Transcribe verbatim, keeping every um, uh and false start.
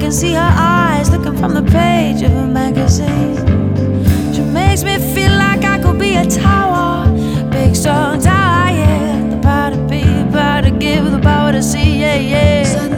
can see her eyes looking from the page of a magazine. She makes me feel like I could be a tower, big strong tower, yeah. The power to be, the power to give, the power to see, yeah, yeah.